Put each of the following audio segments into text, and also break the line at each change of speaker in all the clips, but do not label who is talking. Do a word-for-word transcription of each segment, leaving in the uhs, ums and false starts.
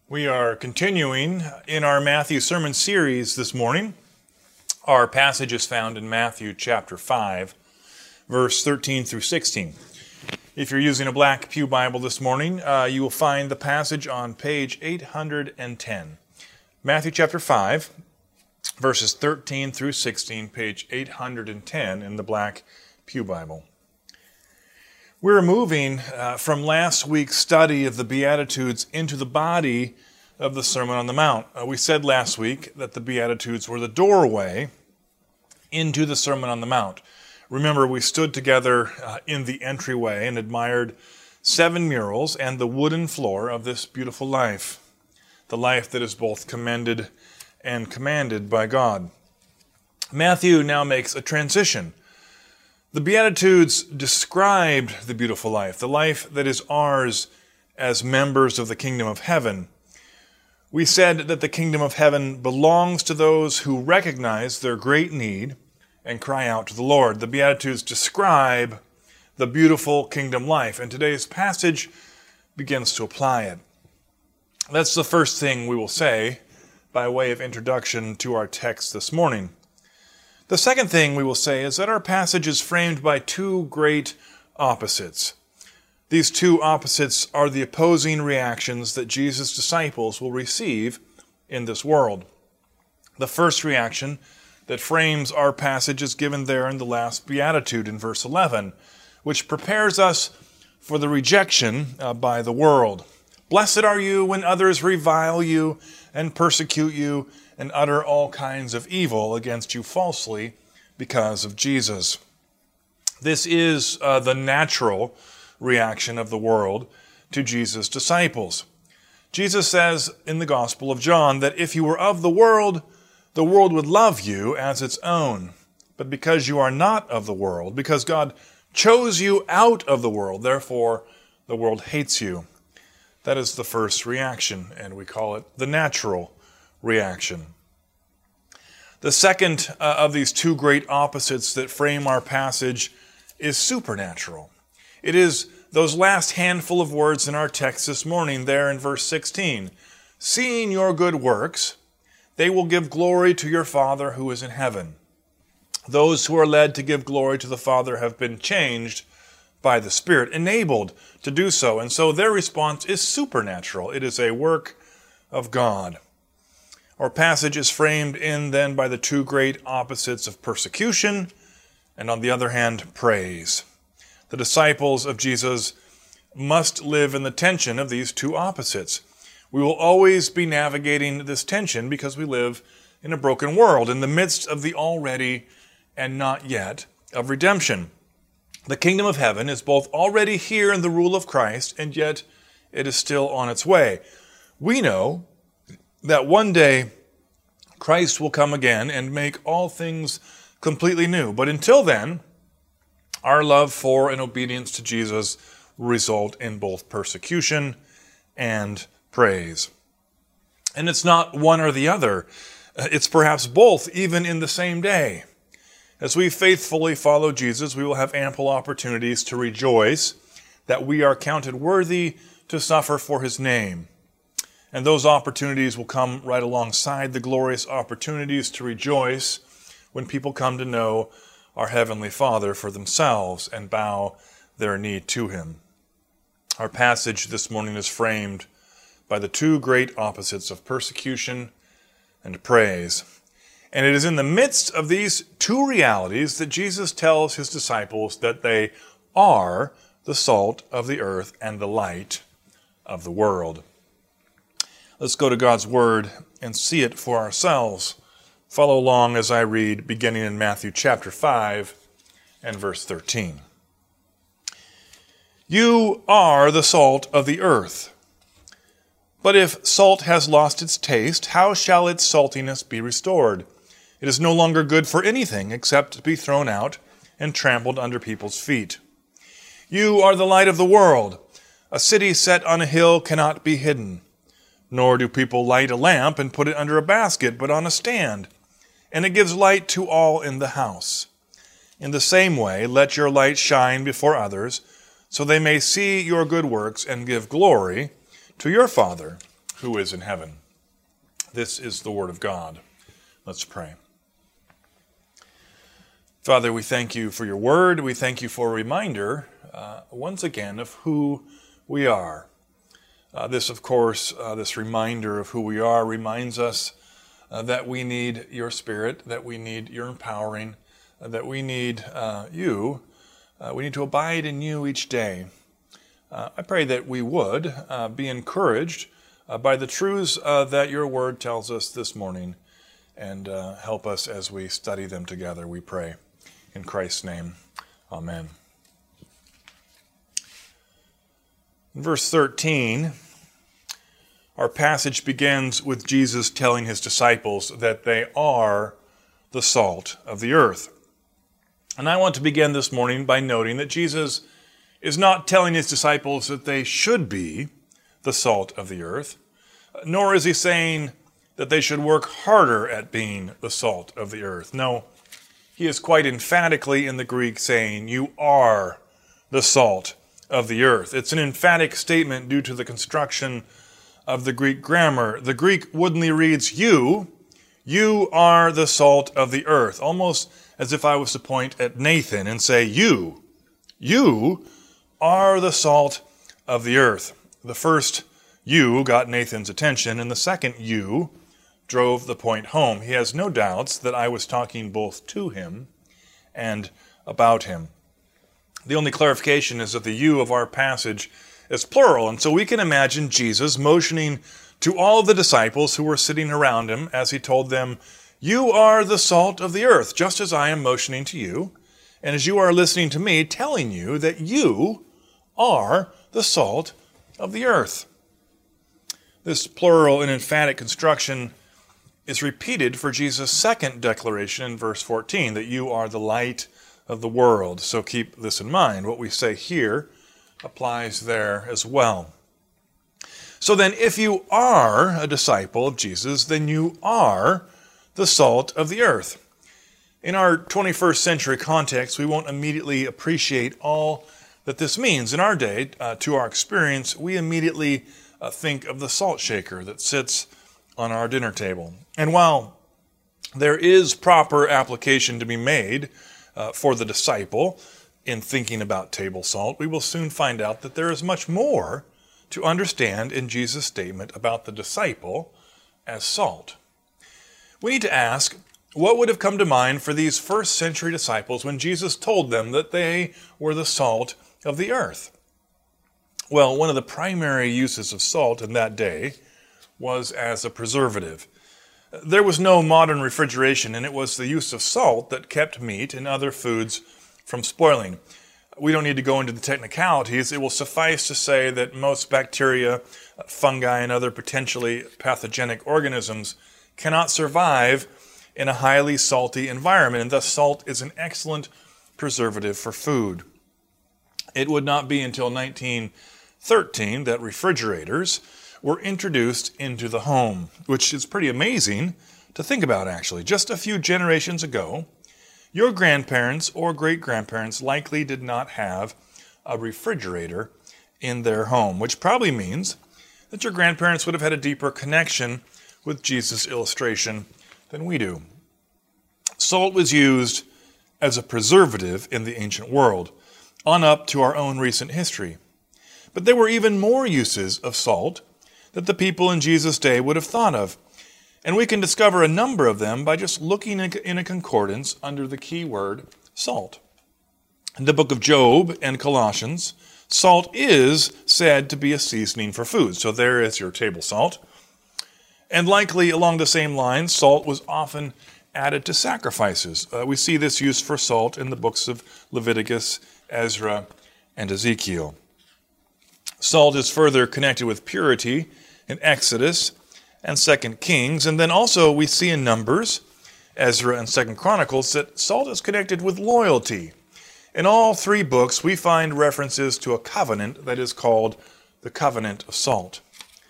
We are continuing in our Matthew sermon series this morning. Our passage is found in Matthew chapter five, verse thirteen through sixteen. If you're using a Black Pew Bible this morning, uh, you will find the passage on page eight hundred ten. Matthew chapter five, verses thirteen through sixteen, page eight hundred ten in the Black Pew Bible. We're moving uh, from last week's study of the Beatitudes into the body of the Sermon on the Mount. Uh, we said last week that the Beatitudes were the doorway into the Sermon on the Mount. Remember, we stood together uh, in the entryway and admired seven murals and the wooden floor of this beautiful life, the life that is both commended and commanded by God. Matthew now makes a transition. The Beatitudes described the beautiful life, the life that is ours as members of the kingdom of heaven. We said that the kingdom of heaven belongs to those who recognize their great need and cry out to the Lord. The Beatitudes describe the beautiful kingdom life, and today's passage begins to apply it. That's the first thing we will say by way of introduction to our text this morning. The second thing we will say is that our passage is framed by two great opposites. These two opposites are the opposing reactions that Jesus' disciples will receive in this world. The first reaction that frames our passage is given there in the last beatitude in verse eleven, which prepares us for the rejection uh, by the world. Blessed are you when others revile you and persecute you and utter all kinds of evil against you falsely because of Jesus. This is uh, the natural reaction of the world to Jesus' disciples. Jesus says in the Gospel of John that if you were of the world, the world would love you as its own. But because you are not of the world, because God chose you out of the world, therefore the world hates you. That is the first reaction, and we call it the natural reaction. The second uh, of these two great opposites that frame our passage is supernatural. It is those last handful of words in our text this morning there in verse sixteen. Seeing your good works, they will give glory to your Father who is in heaven. Those who are led to give glory to the Father have been changed by the Spirit, enabled to do so, and so their response is supernatural. It is a work of God. Our passage is framed in then by the two great opposites of persecution and, on the other hand, praise. The disciples of Jesus must live in the tension of these two opposites. We will always be navigating this tension because we live in a broken world, in the midst of the already and not yet of redemption. The kingdom of heaven is both already here in the rule of Christ, and yet it is still on its way. We know that one day Christ will come again and make all things completely new. But until then, our love for and obedience to Jesus will result in both persecution and praise. And it's not one or the other. It's perhaps both, even in the same day. As we faithfully follow Jesus, we will have ample opportunities to rejoice that we are counted worthy to suffer for his name. And those opportunities will come right alongside the glorious opportunities to rejoice when people come to know our Heavenly Father for themselves and bow their knee to him. Our passage this morning is framed by the two great opposites of persecution and praise. And it is in the midst of these two realities that Jesus tells his disciples that they are the salt of the earth and the light of the world. Let's go to God's Word and see it for ourselves. Follow along as I read, beginning in Matthew chapter five and verse thirteen. You are the salt of the earth. But if salt has lost its taste, how shall its saltiness be restored? It is no longer good for anything except to be thrown out and trampled under people's feet. You are the light of the world. A city set on a hill cannot be hidden. Nor do people light a lamp and put it under a basket, but on a stand, and it gives light to all in the house. In the same way, let your light shine before others, so they may see your good works and give glory to your Father who is in heaven. This is the word of God. Let's pray. Father, we thank you for your word. We thank you for a reminder, uh, once again, of who we are. Uh, this, of course, uh, this reminder of who we are reminds us uh, that we need your Spirit, that we need your empowering, uh, that we need uh, you. Uh, we need to abide in you each day. Uh, I pray that we would uh, be encouraged uh, by the truths uh, that your word tells us this morning, and uh, help us as we study them together, we pray. In Christ's name, amen. In verse thirteen, our passage begins with Jesus telling his disciples that they are the salt of the earth. And I want to begin this morning by noting that Jesus is not telling his disciples that they should be the salt of the earth, nor is he saying that they should work harder at being the salt of the earth. No, he is quite emphatically in the Greek saying, you are the salt of the earth. It's an emphatic statement due to the construction of the Greek grammar. The Greek woodenly reads, you, you are the salt of the earth, almost as if I was to point at Nathan and say, you, you are the salt of the earth. The first you got Nathan's attention, and the second you drove the point home. He has no doubts that I was talking both to him and about him. The only clarification is that the you of our passage is plural, and so we can imagine Jesus motioning to all of the disciples who were sitting around him as he told them, you are the salt of the earth, just as I am motioning to you, and as you are listening to me, telling you that you are the salt of the earth. This plural and emphatic construction is repeated for Jesus' second declaration in verse fourteen, that you are the light of the world. So keep this in mind. What we say here applies there as well. So then, if you are a disciple of Jesus, then you are the salt of the earth. In our twenty-first century context, we won't immediately appreciate all that this means. In our day, uh, to our experience, we immediately uh, think of the salt shaker that sits on our dinner table. And while there is proper application to be made uh, for the disciple in thinking about table salt, we will soon find out that there is much more to understand in Jesus' statement about the disciple as salt. We need to ask, what would have come to mind for these first century disciples when Jesus told them that they were the salt of the earth? Well, one of the primary uses of salt in that day was as a preservative. There was no modern refrigeration, and it was the use of salt that kept meat and other foods from spoiling. We don't need to go into the technicalities. It will suffice to say that most bacteria, fungi, and other potentially pathogenic organisms cannot survive in a highly salty environment, and thus salt is an excellent preservative for food. It would not be until nineteen thirteen that refrigerators were introduced into the home, which is pretty amazing to think about, actually. Just a few generations ago, your grandparents or great-grandparents likely did not have a refrigerator in their home, which probably means that your grandparents would have had a deeper connection with Jesus' illustration than we do. Salt was used as a preservative in the ancient world, on up to our own recent history. But there were even more uses of salt that the people in Jesus' day would have thought of. And we can discover a number of them by just looking in a concordance under the key word salt. In the book of Job and Colossians, salt is said to be a seasoning for food. So there is your table salt. And likely along the same lines, salt was often added to sacrifices. Uh, we see this use for salt in the books of Leviticus, Ezra, and Ezekiel. Salt is further connected with purity in Exodus and Second Kings, and then also we see in Numbers, Ezra, and Second Chronicles that salt is connected with loyalty. In all three books, we find references to a covenant that is called the covenant of salt.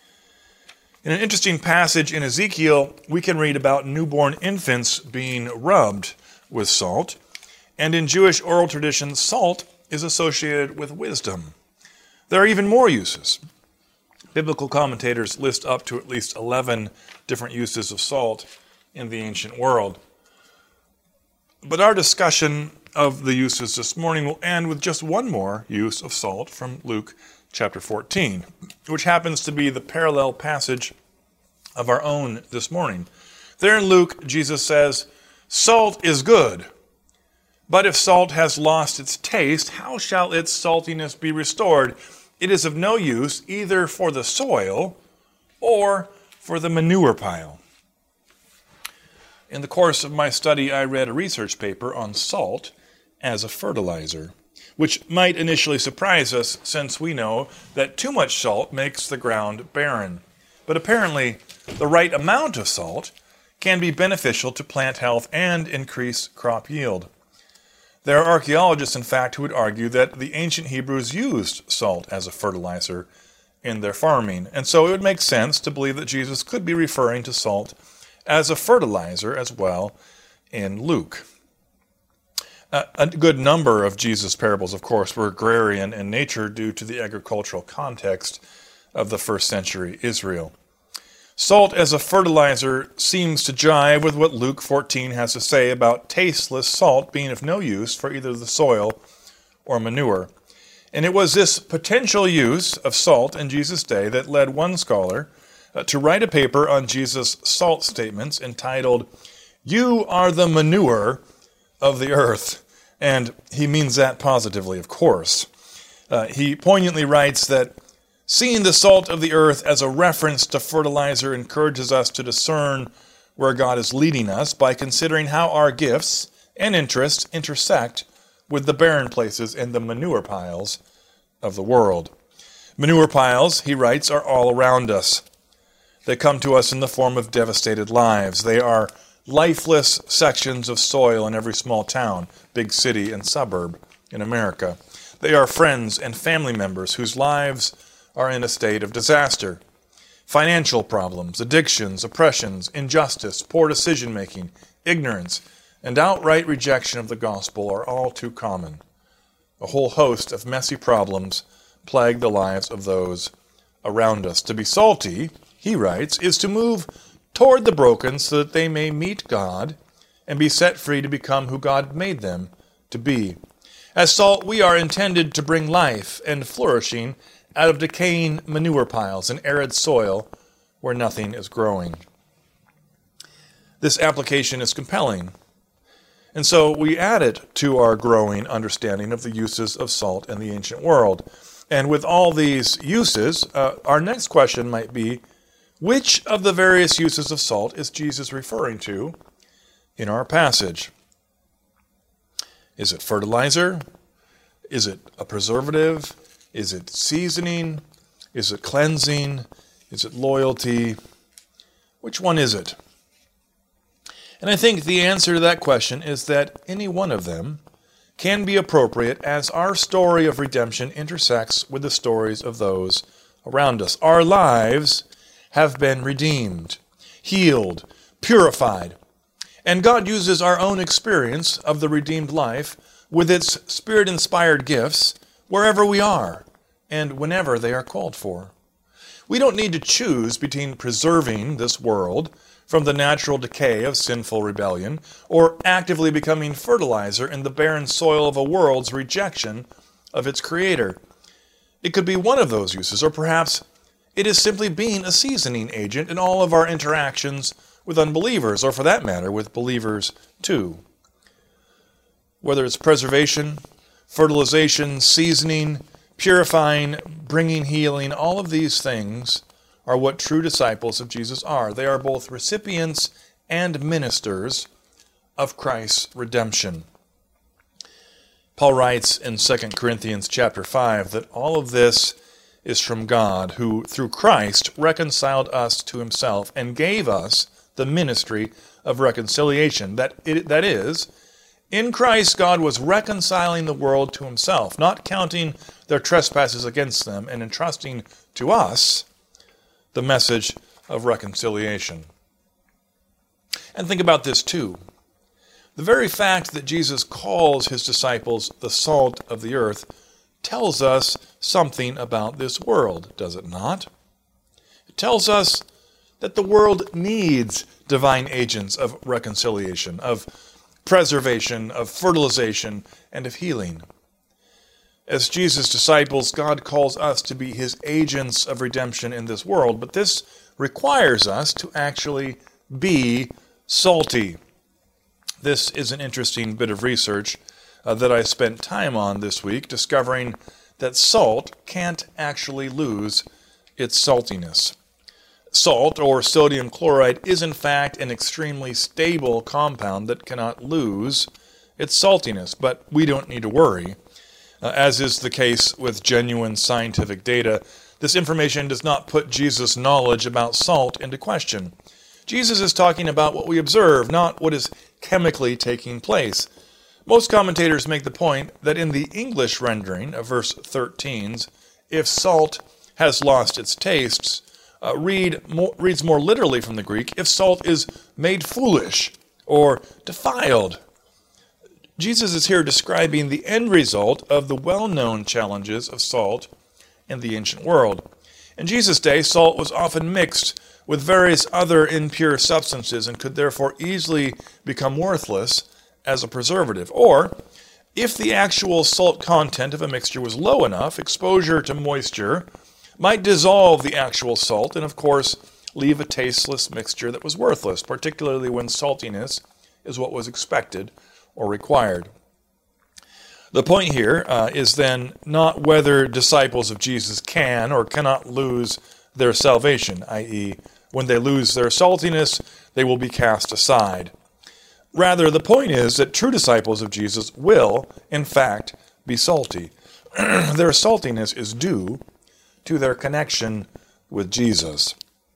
In an interesting passage in Ezekiel, we can read about newborn infants being rubbed with salt, and in Jewish oral tradition, salt is associated with wisdom. There are even more uses. Biblical commentators list up to at least eleven different uses of salt in the ancient world. But our discussion of the uses this morning will end with just one more use of salt from Luke chapter fourteen, which happens to be the parallel passage of our own this morning. There in Luke, Jesus says, "Salt is good, but if salt has lost its taste, how shall its saltiness be restored? It is of no use either for the soil or for the manure pile." In the course of my study, I read a research paper on salt as a fertilizer, which might initially surprise us since we know that too much salt makes the ground barren. But apparently, the right amount of salt can be beneficial to plant health and increase crop yield. There are archaeologists, in fact, who would argue that the ancient Hebrews used salt as a fertilizer in their farming, and so it would make sense to believe that Jesus could be referring to salt as a fertilizer as well in Luke. Uh, a good number of Jesus' parables, of course, were agrarian in nature due to the agricultural context of the first century Israel. Salt as a fertilizer seems to jive with what Luke fourteen has to say about tasteless salt being of no use for either the soil or manure. And it was this potential use of salt in Jesus' day that led one scholar uh, to write a paper on Jesus' salt statements entitled, "You are the manure of the earth." And he means that positively, of course. Uh, he poignantly writes that seeing the salt of the earth as a reference to fertilizer encourages us to discern where God is leading us by considering how our gifts and interests intersect with the barren places and the manure piles of the world. Manure piles, he writes, are all around us. They come to us in the form of devastated lives. They are lifeless sections of soil in every small town, big city, and suburb in America. They are friends and family members whose lives are in a state of disaster. Financial problems, addictions, oppressions, injustice, poor decision-making, ignorance, and outright rejection of the gospel are all too common. A whole host of messy problems plague the lives of those around us. To be salty, he writes, is to move toward the broken so that they may meet God and be set free to become who God made them to be. As salt, we are intended to bring life and flourishing out of decaying manure piles and arid soil where nothing is growing. This application is compelling, and so we add it to our growing understanding of the uses of salt in the ancient world. And with all these uses, uh, our next question might be, which of the various uses of salt is Jesus referring to in our passage? Is it fertilizer? Is it a preservative? Is it seasoning? Is it cleansing? Is it loyalty? Which one is it? And I think the answer to that question is that any one of them can be appropriate as our story of redemption intersects with the stories of those around us. Our lives have been redeemed, healed, purified, and God uses our own experience of the redeemed life with its Spirit-inspired gifts wherever we are and whenever they are called for. We don't need to choose between preserving this world from the natural decay of sinful rebellion or actively becoming fertilizer in the barren soil of a world's rejection of its Creator. It could be one of those uses, or perhaps it is simply being a seasoning agent in all of our interactions with unbelievers, or for that matter, with believers too. Whether it's preservation, fertilization, seasoning, purifying, bringing healing, all of these things are what true disciples of Jesus are. They are both recipients and ministers of Christ's redemption. Paul writes in Second Corinthians chapter five that all of this is from God, who through Christ reconciled us to himself and gave us the ministry of reconciliation. That, it, that is, in Christ God was reconciling the world to himself, not counting their trespasses against them, and entrusting to us the message of reconciliation. And think about this too. The very fact that Jesus calls his disciples the salt of the earth tells us something about this world, does it not? tells us that the world needs divine agents of reconciliation, of preservation, of fertilization, and of healing. As Jesus' disciples, God calls us to be his agents of redemption in this world, but this requires us to actually be salty. This is an interesting bit of research uh, that I spent time on this week, discovering that salt can't actually lose its saltiness. Salt, or sodium chloride, is in fact an extremely stable compound that cannot lose its saltiness, but we don't need to worry. Uh, as is the case with genuine scientific data, this information does not put Jesus' knowledge about salt into question. Jesus is talking about what we observe, not what is chemically taking place. Most commentators make the point that in the English rendering of verse thirteen's, if salt has lost its tastes, uh, read more, reads more literally from the Greek, if salt is made foolish or defiled. Jesus is here describing the end result of the well-known challenges of salt in the ancient world. In Jesus' day, salt was often mixed with various other impure substances and could therefore easily become worthless as a preservative. Or, if the actual salt content of a mixture was low enough, exposure to moisture might dissolve the actual salt and, of course, leave a tasteless mixture that was worthless, particularly when saltiness is what was expected or required. The point here uh, is then not whether disciples of Jesus can or cannot lose their salvation, that is, when they lose their saltiness, they will be cast aside. Rather, the point is that true disciples of Jesus will, in fact, be salty. Their saltiness is due to their connection with Jesus.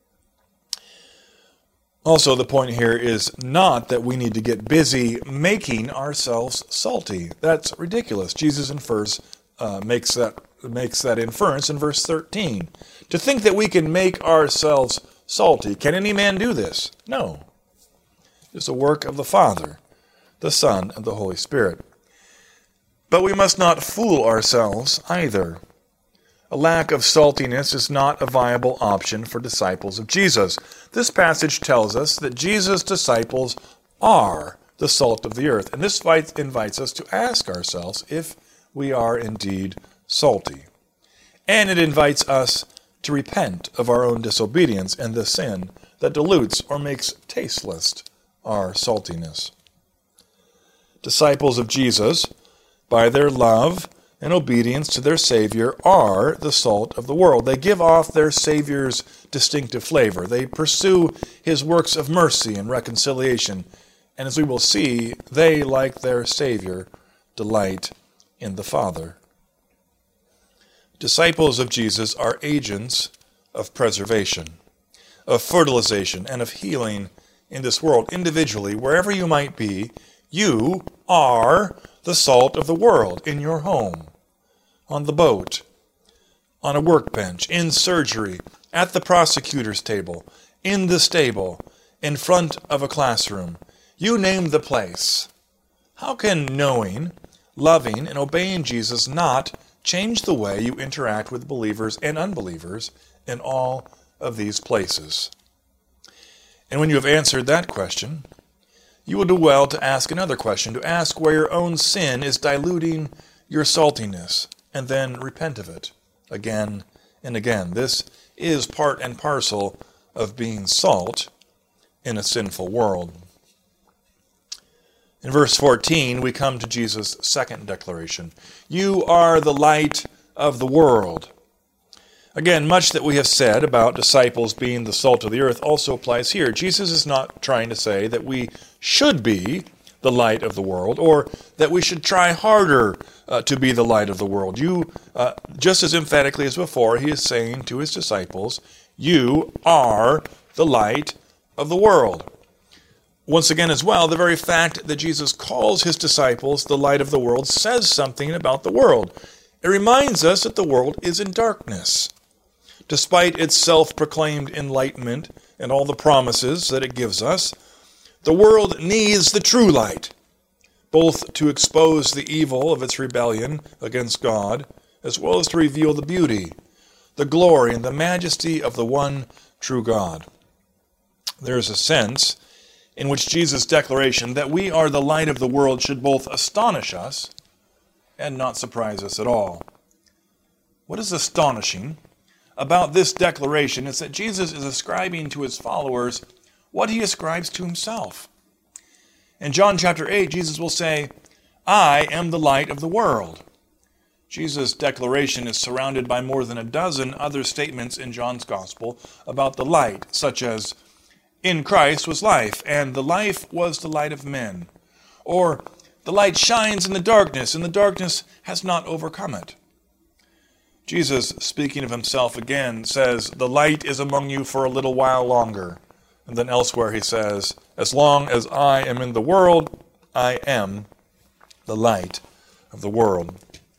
Also, the point here is not that we need to get busy making ourselves salty. That's ridiculous. Jesus infers, uh, makes that makes that inference in verse thirteen. To think that we can make ourselves salty. Can any man do this? No. It's a work of the Father, the Son, and the Holy Spirit. But we must not fool ourselves either. A lack of saltiness is not a viable option for disciples of Jesus. This passage tells us that Jesus' disciples are the salt of the earth, and this invites us to ask ourselves if we are indeed salty. And it invites us to repent of our own disobedience and the sin that dilutes or makes tasteless our saltiness. Disciples of Jesus, by their love and obedience to their Savior, are the salt of the world. They give off their Savior's distinctive flavor. They pursue his works of mercy and reconciliation. And as we will see, they, like their Savior, delight in the Father. Disciples of Jesus are agents of preservation, of fertilization, and of healing in this world. Individually, wherever you might be, you are the salt of the world in your home, on the boat, on a workbench, in surgery, at the prosecutor's table, in the stable, in front of a classroom. You name the place. How can knowing, loving, and obeying Jesus not change the way you interact with believers and unbelievers in all of these places? And when you have answered that question, you will do well to ask another question, to ask where your own sin is diluting your saltiness, and then repent of it again and again. This is part and parcel of being salt in a sinful world. In verse fourteen, we come to Jesus' second declaration. You are the light of the world. Again, much that we have said about disciples being the salt of the earth also applies here. Jesus is not trying to say that we should be the light of the world, or that we should try harder uh, to be the light of the world. You, uh, just as emphatically as before, he is saying to his disciples, you are the light of the world. Once again as well, the very fact that Jesus calls his disciples the light of the world says something about the world. It reminds us that the world is in darkness. Despite its self-proclaimed enlightenment and all the promises that it gives us, the world needs the true light, both to expose the evil of its rebellion against God, as well as to reveal the beauty, the glory, and the majesty of the one true God. There is a sense in which Jesus' declaration that we are the light of the world should both astonish us and not surprise us at all. What is astonishing about this declaration is that Jesus is ascribing to his followers what he ascribes to himself. In John chapter eight, Jesus will say, I am the light of the world. Jesus' declaration is surrounded by more than a dozen other statements in John's gospel about the light, such as, in Christ was life, and the life was the light of men. Or, the light shines in the darkness, and the darkness has not overcome it. Jesus, speaking of himself again, says, the light is among you for a little while longer. And then elsewhere he says, as long as I am in the world, I am the light of the world.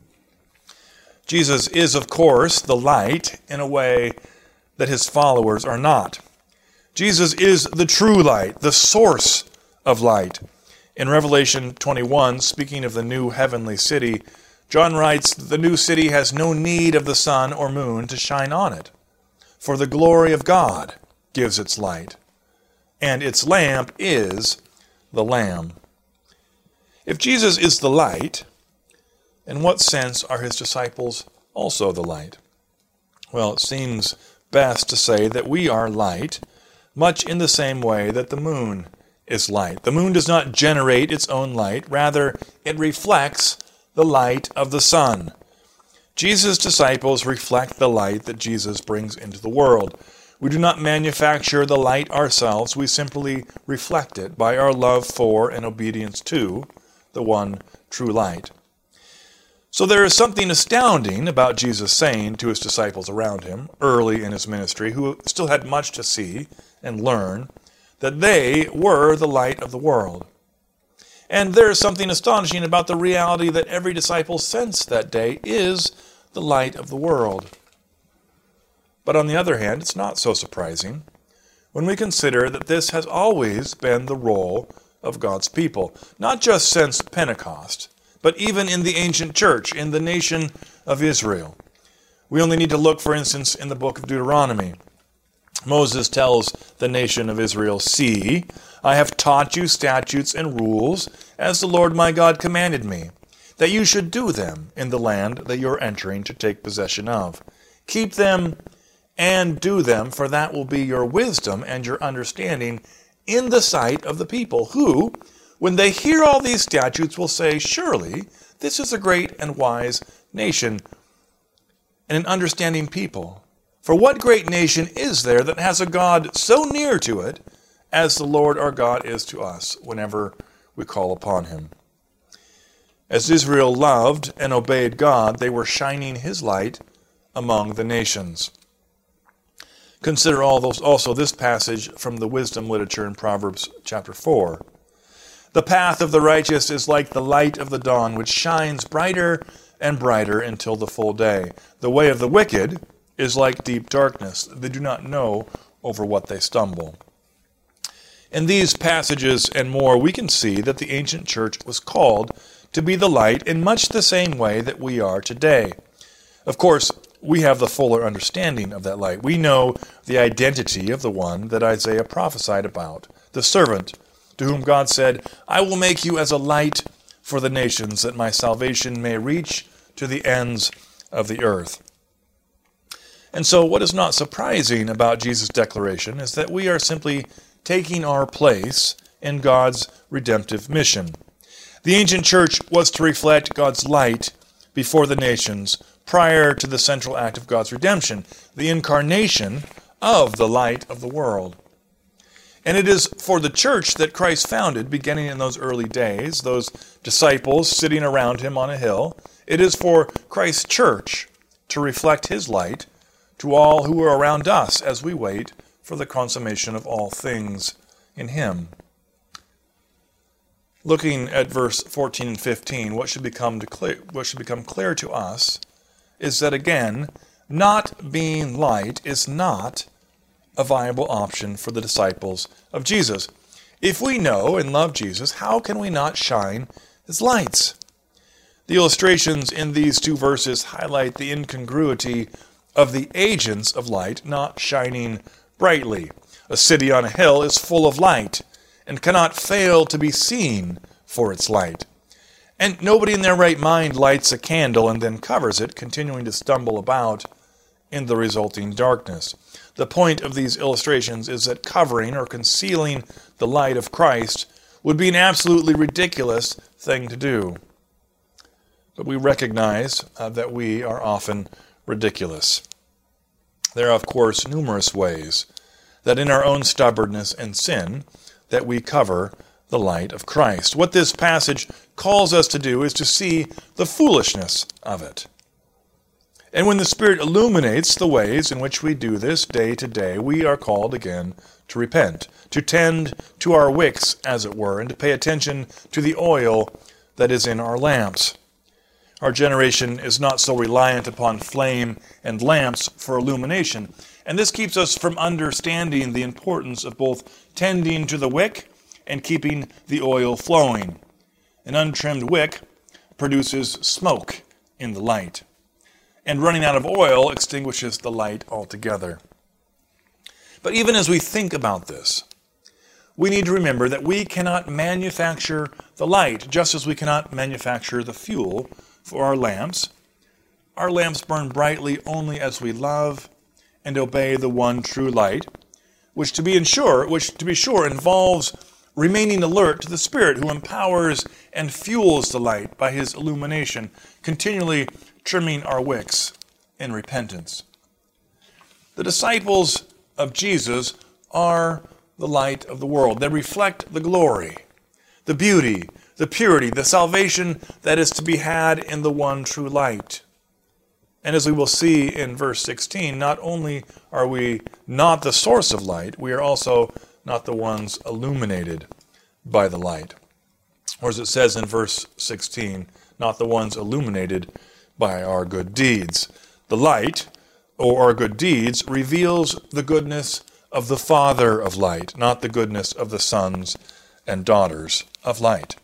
Jesus is, of course, the light in a way that his followers are not. Jesus is the true light, the source of light. In Revelation twenty-one, speaking of the new heavenly city, John writes, the new city has no need of the sun or moon to shine on it, for the glory of God gives its light, and its lamp is the Lamb. If Jesus is the light, in what sense are his disciples also the light? Well, it seems best to say that we are light, much in the same way that the moon is light. The moon does not generate its own light, rather it reflects the light of the sun. Jesus' disciples reflect the light that Jesus brings into the world. We do not manufacture the light ourselves, we simply reflect it by our love for and obedience to the one true light. So there is something astounding about Jesus saying to his disciples around him early in his ministry, who still had much to see and learn, that they were the light of the world. And there is something astonishing about the reality that every disciple sensed that day is the light of the world. But on the other hand, it's not so surprising when we consider that this has always been the role of God's people, not just since Pentecost, but even in the ancient church, in the nation of Israel. We only need to look, for instance, in the book of Deuteronomy. Moses tells the nation of Israel, see, I have taught you statutes and rules, as the Lord my God commanded me, that you should do them in the land that you are entering to take possession of. Keep them and do them, for that will be your wisdom and your understanding in the sight of the people, who, when they hear all these statutes, will say, surely this is a great and wise nation and an understanding people. For what great nation is there that has a God so near to it as the Lord our God is to us whenever we call upon him? As Israel loved and obeyed God, they were shining his light among the nations. Consider also this passage from the wisdom literature in Proverbs chapter four. The path of the righteous is like the light of the dawn, which shines brighter and brighter until the full day. The way of the wicked is like deep darkness. They do not know over what they stumble. In these passages and more, we can see that the ancient church was called to be the light in much the same way that we are today. Of course, we have the fuller understanding of that light. We know the identity of the one that Isaiah prophesied about, the servant to whom God said, I will make you as a light for the nations, that my salvation may reach to the ends of the earth. And so what is not surprising about Jesus' declaration is that we are simply taking our place in God's redemptive mission. The ancient church was to reflect God's light before the nations prior to the central act of God's redemption, the incarnation of the light of the world. And it is for the church that Christ founded, beginning in those early days, those disciples sitting around him on a hill. It is for Christ's church to reflect his light to all who are around us as we wait for the consummation of all things in him. Looking at verse fourteen and fifteen, what should become clear, what should become clear to us is that, again, not being light is not a viable option for the disciples of Jesus. If we know and love Jesus, how can we not shine as lights? The illustrations in these two verses highlight the incongruity of the agents of light not shining brightly. A city on a hill is full of light and cannot fail to be seen for its light. And nobody in their right mind lights a candle and then covers it, continuing to stumble about in the resulting darkness. The point of these illustrations is that covering or concealing the light of Christ would be an absolutely ridiculous thing to do. But we recognize uh, that we are often ridiculous. There are, of course, numerous ways that in our own stubbornness and sin that we cover the light of Christ. What this passage calls us to do is to see the foolishness of it. And when the Spirit illuminates the ways in which we do this day to day, we are called again to repent, to tend to our wicks, as it were, and to pay attention to the oil that is in our lamps. Our generation is not so reliant upon flame and lamps for illumination, and this keeps us from understanding the importance of both tending to the wick and keeping the oil flowing. An untrimmed wick produces smoke in the light, and running out of oil extinguishes the light altogether. But even as we think about this, we need to remember that we cannot manufacture the light, just as we cannot manufacture the fuel for our lamps. Our lamps burn brightly only as we love and obey the one true light, which to be sure, which to be sure involves remaining alert to the Spirit who empowers and fuels the light by his illumination, continually trimming our wicks in repentance. The disciples of Jesus are the light of the world. They reflect the glory, the beauty, the purity, the salvation that is to be had in the one true light. And as we will see in verse sixteen, not only are we not the source of light, we are also not the ones illuminated by the light. Or as it says in verse sixteen, not the ones illuminated by our good deeds. The light, or our good deeds, reveals the goodness of the Father of light, not the goodness of the sons and daughters of light.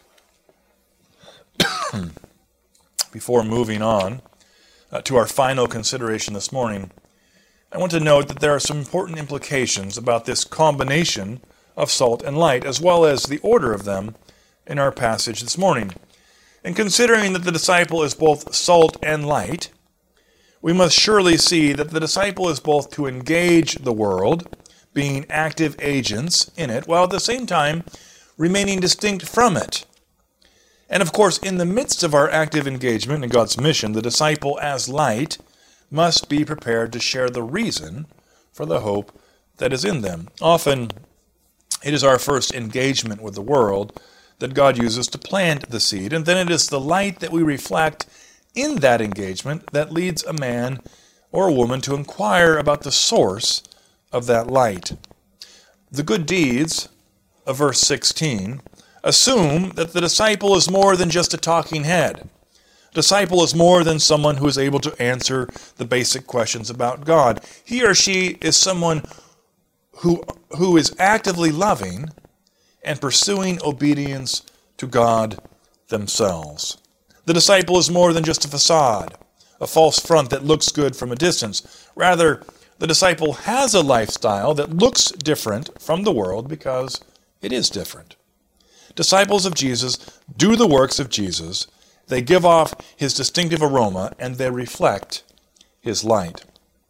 Before moving on uh, to our final consideration this morning, I want to note that there are some important implications about this combination of salt and light, as well as the order of them in our passage this morning. And considering that the disciple is both salt and light, we must surely see that the disciple is both to engage the world, being active agents in it, while at the same time remaining distinct from it. And of course, in the midst of our active engagement in God's mission, the disciple as light must be prepared to share the reason for the hope that is in them. Often, it is our first engagement with the world that God uses to plant the seed, and then it is the light that we reflect in that engagement that leads a man or a woman to inquire about the source of that light. The good deeds of verse sixteen assume that the disciple is more than just a talking head. Disciple is more than someone who is able to answer the basic questions about God. He or she is someone who, who is actively loving and pursuing obedience to God themselves. The disciple is more than just a facade, a false front that looks good from a distance. Rather, the disciple has a lifestyle that looks different from the world because it is different. Disciples of Jesus do the works of Jesus. They give off his distinctive aroma, and they reflect his light.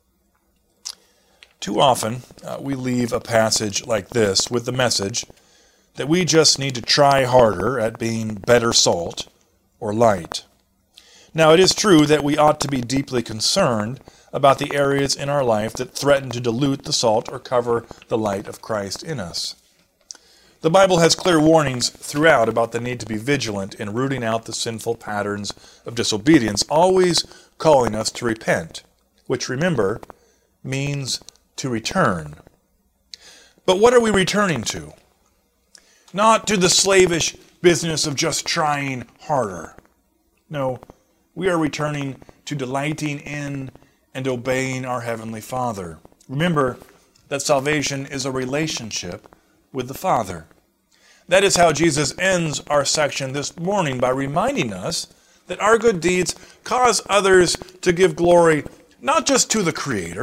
Too often, uh, we leave a passage like this with the message that we just need to try harder at being better salt or light. Now, it is true that we ought to be deeply concerned about the areas in our life that threaten to dilute the salt or cover the light of Christ in us. The Bible has clear warnings throughout about the need to be vigilant in rooting out the sinful patterns of disobedience, always calling us to repent, which, remember, means to return. But what are we returning to? Not to the slavish business of just trying harder. No, we are returning to delighting in and obeying our Heavenly Father. Remember that salvation is a relationship with the Father. That is how Jesus ends our section this morning, by reminding us that our good deeds cause others to give glory not just to the Creator,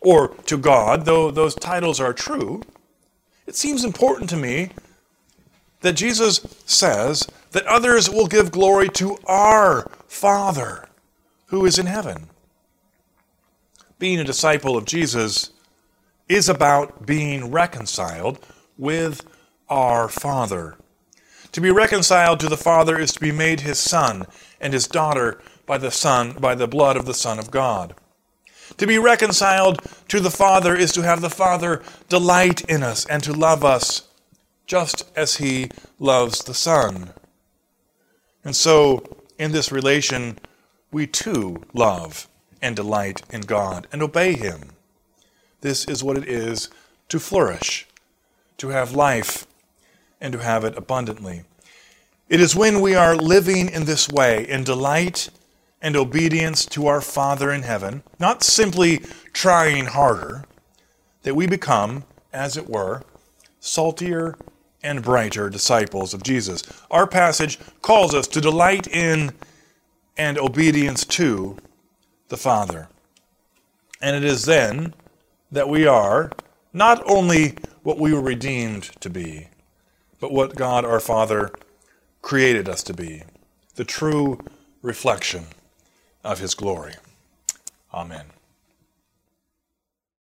or to God, though those titles are true, it seems important to me that Jesus says that others will give glory to our Father who is in heaven. Being a disciple of Jesus is about being reconciled with our Father. To be reconciled to the Father is to be made his son and his daughter by the Son, by the blood of the Son of God. To be reconciled to the Father is to have the Father delight in us and to love us just as he loves the Son. And so, in this relation, we too love and delight in God and obey him. This is what it is to flourish, to have life, and to have it abundantly. It is when we are living in this way, in delight and obedience to our Father in heaven, not simply trying harder, that we become, as it were, saltier and brighter disciples of Jesus. Our passage calls us to delight in and obedience to the Father. And it is then that we are not only what we were redeemed to be, but what God our Father created us to be, the true reflection of his glory. Amen.